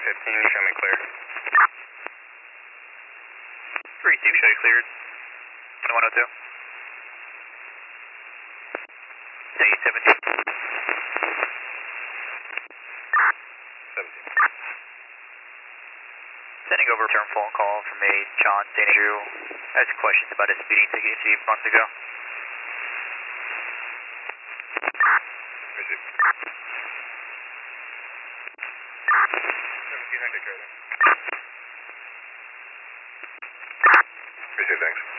show me clear. 3-2, show you cleared. 102. Hey, 17. 17. Sending over a return phone call from a John St. Andrew. Has questions about a speeding ticket received months ago. Received. 17, I take care of that. Received, thanks.